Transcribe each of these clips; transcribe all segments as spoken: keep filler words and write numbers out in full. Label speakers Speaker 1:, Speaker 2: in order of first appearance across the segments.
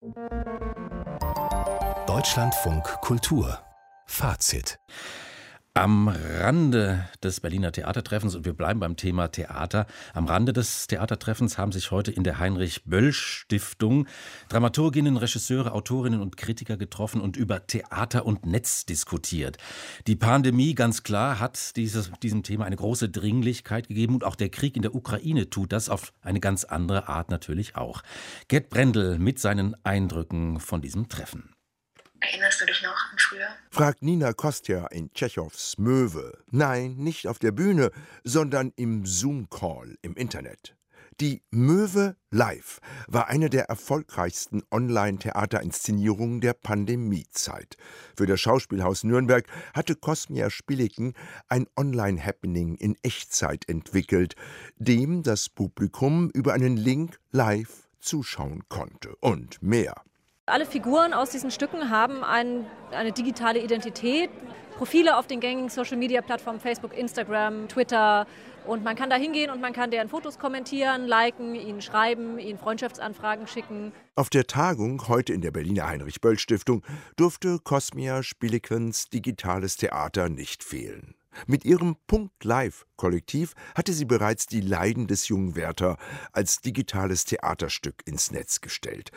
Speaker 1: Deutschlandfunk Kultur Fazit.
Speaker 2: Am Rande des Berliner Theatertreffens, und wir bleiben beim Thema Theater, am Rande des Theatertreffens haben sich heute in der Heinrich-Böll-Stiftung Dramaturginnen, Regisseure, Autorinnen und Kritiker getroffen und über Theater und Netz diskutiert. Die Pandemie, ganz klar, hat dieses, diesem Thema eine große Dringlichkeit gegeben, und auch der Krieg in der Ukraine tut das auf eine ganz andere Art natürlich auch. Gerd Brendel mit seinen Eindrücken von diesem Treffen.
Speaker 3: Erinnerst du dich noch an früher?
Speaker 4: Fragt Nina Kostja in Tschechows Möwe. Nein, nicht auf der Bühne, sondern im Zoom-Call im Internet. Die Möwe Live war eine der erfolgreichsten Online-Theaterinszenierungen der Pandemiezeit. Für das Schauspielhaus Nürnberg hatte Kosmia Spiliken ein Online-Happening in Echtzeit entwickelt, dem das Publikum über einen Link live zuschauen konnte und mehr.
Speaker 5: Alle Figuren aus diesen Stücken haben ein, eine digitale Identität, Profile auf den gängigen Social-Media-Plattformen Facebook, Instagram, Twitter. Und man kann da hingehen und man kann deren Fotos kommentieren, liken, ihnen schreiben, ihnen Freundschaftsanfragen schicken.
Speaker 4: Auf der Tagung heute in der Berliner Heinrich-Böll-Stiftung durfte Kosmia Spilikens digitales Theater nicht fehlen. Mit ihrem Punkt-Live-Kollektiv hatte sie bereits die Leiden des jungen Werther als digitales Theaterstück ins Netz gestellt.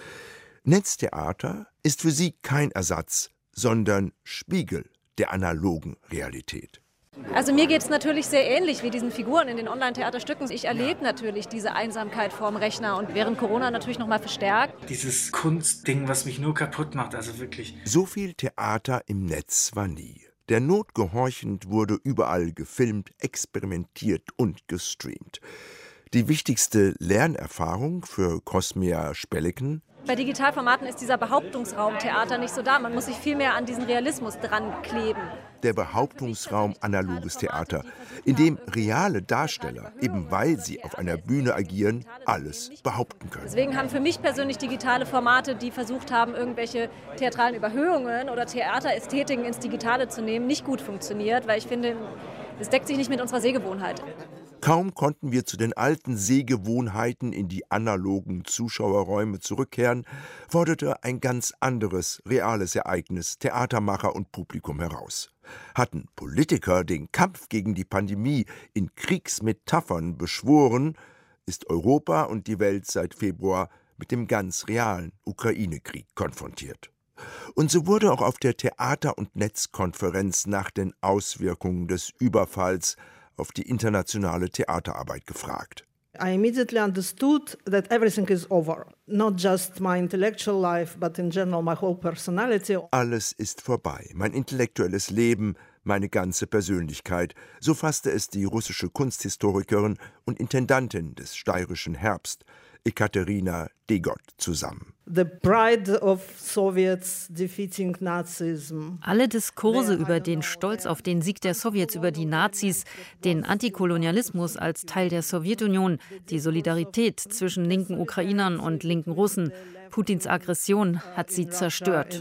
Speaker 4: Netztheater ist für sie kein Ersatz, sondern Spiegel der analogen Realität.
Speaker 5: Also mir geht es natürlich sehr ähnlich wie diesen Figuren in den Online-Theaterstücken. Ich erlebe natürlich diese Einsamkeit vorm Rechner und während Corona natürlich noch mal verstärkt.
Speaker 6: Dieses Kunstding, was mich nur kaputt macht, also wirklich.
Speaker 4: So viel Theater im Netz war nie. Der Not gehorchend wurde überall gefilmt, experimentiert und gestreamt. Die wichtigste Lernerfahrung für Kosmia Spiliken:
Speaker 5: Bei Digitalformaten ist dieser Behauptungsraum Theater nicht so da. Man muss sich viel mehr an diesen Realismus dran kleben.
Speaker 4: Der Behauptungsraum analoges Theater, in dem reale Darsteller, eben weil sie auf einer Bühne agieren, alles behaupten können.
Speaker 5: Deswegen haben für mich persönlich digitale Formate, die versucht haben, irgendwelche theatralen Überhöhungen oder Theaterästhetiken ins Digitale zu nehmen, nicht gut funktioniert, weil ich finde, es deckt sich nicht mit unserer Sehgewohnheit.
Speaker 4: Kaum konnten wir zu den alten Sehgewohnheiten in die analogen Zuschauerräume zurückkehren, forderte ein ganz anderes, reales Ereignis Theatermacher und Publikum heraus. Hatten Politiker den Kampf gegen die Pandemie in Kriegsmetaphern beschworen, ist Europa und die Welt seit Februar mit dem ganz realen Ukraine-Krieg konfrontiert. Und so wurde auch auf der Theater- und Netzkonferenz nach den Auswirkungen des Überfalls auf die internationale Theaterarbeit gefragt.
Speaker 7: I immediately understood that everything is over. Not just my intellectual life, but in general my whole personality.
Speaker 4: Alles ist vorbei. Mein intellektuelles Leben, meine ganze Persönlichkeit. So fasste es die russische Kunsthistorikerin und Intendantin des Steirischen Herbst, Ekaterina Degot, zusammen.
Speaker 7: The pride of Soviets defeating Nazism.
Speaker 8: Alle Diskurse über den Stolz auf den Sieg der Sowjets über die Nazis, den Antikolonialismus als Teil der Sowjetunion, die Solidarität zwischen linken Ukrainern und linken Russen, Putins Aggression hat sie zerstört.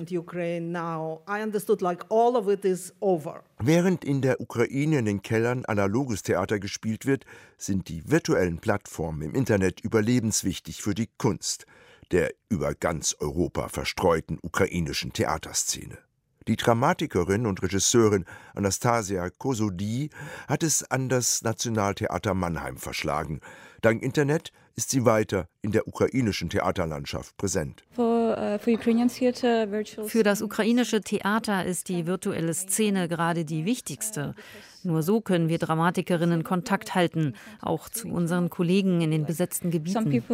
Speaker 4: Während in der Ukraine in den Kellern analoges Theater gespielt wird, sind die virtuellen Plattformen im Internet überlebenswichtig für die Kunst der über ganz Europa verstreuten ukrainischen Theaterszene. Die Dramatikerin und Regisseurin Anastasia Kosody hat es an das Nationaltheater Mannheim verschlagen. Dank Internet ist sie weiter in der ukrainischen Theaterlandschaft präsent.
Speaker 8: Für das ukrainische Theater ist die virtuelle Szene gerade die wichtigste. Nur so können wir Dramatikerinnen Kontakt halten, auch zu unseren Kollegen in den besetzten Gebieten.
Speaker 6: Ich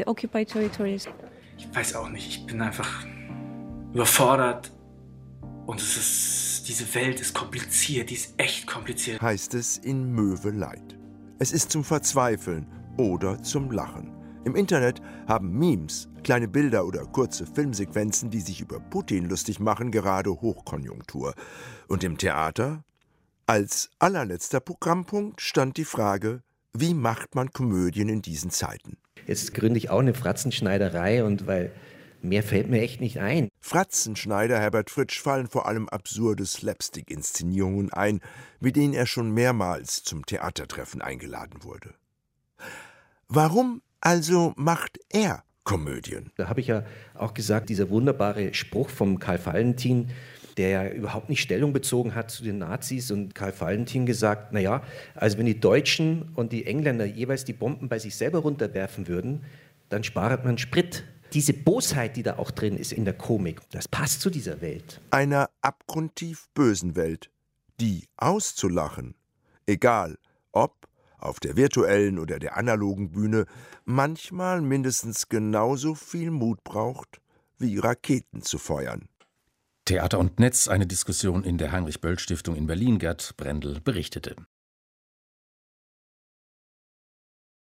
Speaker 6: weiß auch nicht, ich bin einfach überfordert. Und es ist, diese Welt ist kompliziert, die ist echt kompliziert.
Speaker 4: Heißt es in Möwe Light. Es ist zum Verzweifeln oder zum Lachen. Im Internet haben Memes, kleine Bilder oder kurze Filmsequenzen, die sich über Putin lustig machen, gerade Hochkonjunktur. Und im Theater? Als allerletzter Programmpunkt stand die Frage, wie macht man Komödien in diesen Zeiten?
Speaker 9: Jetzt gründe ich auch eine Fratzenschneiderei, und weil mehr fällt mir echt nicht ein.
Speaker 4: Fratzenschneider Herbert Fritsch fallen vor allem absurde Slapstick-Inszenierungen ein, mit denen er schon mehrmals zum Theatertreffen eingeladen wurde. Warum also macht er Komödien.
Speaker 9: Da habe ich ja auch gesagt, dieser wunderbare Spruch vom Karl Valentin, der ja überhaupt nicht Stellung bezogen hat zu den Nazis, und Karl Valentin gesagt, naja, also wenn die Deutschen und die Engländer jeweils die Bomben bei sich selber runterwerfen würden, dann spart man Sprit. Diese Bosheit, die da auch drin ist in der Komik, das passt zu dieser Welt.
Speaker 4: Einer abgrundtief bösen Welt, die auszulachen, egal ob auf der virtuellen oder der analogen Bühne, manchmal mindestens genauso viel Mut braucht, wie Raketen zu feuern.
Speaker 2: Theater und Netz, eine Diskussion in der Heinrich-Böll-Stiftung in Berlin. Gerd Brendel berichtete.